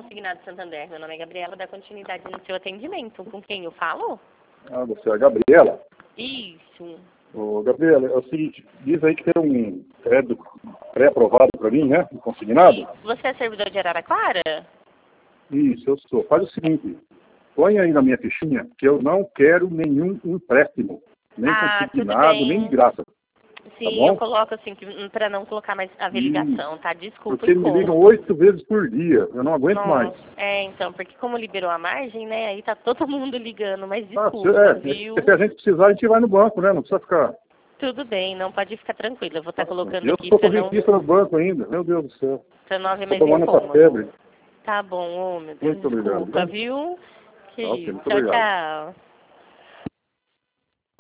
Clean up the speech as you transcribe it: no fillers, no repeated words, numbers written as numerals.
Consignado Santander. Meu nome é Gabriela, dá continuidade no seu atendimento. Com quem eu falo? Ah, você é a Gabriela? Isso. Ô, Gabriela, é o seguinte, diz aí que tem um crédito pré-aprovado para mim, né? Consignado? Isso. Você é servidor de Araraquara? Isso, eu sou. Faz o seguinte, põe aí na minha fichinha que eu não quero nenhum empréstimo, nem consignado, nem de graça. Sim, Tá eu bom? coloco assim, para não colocar mais a ligação, tá? Desculpa, Porque me ligam 8 vezes por dia, eu não aguento mais. Então, porque como liberou a margem, né, aí tá todo mundo ligando, mas desculpa, viu? Se a gente precisar, a gente vai no banco, né? Não precisa ficar... Tudo bem, não pode ficar tranquilo, eu vou estar colocando Eu aqui estou para com revista no banco ainda, meu Deus do céu. não haver Estou mais tomando essa incômodo. febre. Tá bom, meu Deus, Muito obrigado. desculpa, viu? Ok, muito Tchau, obrigado. tchau.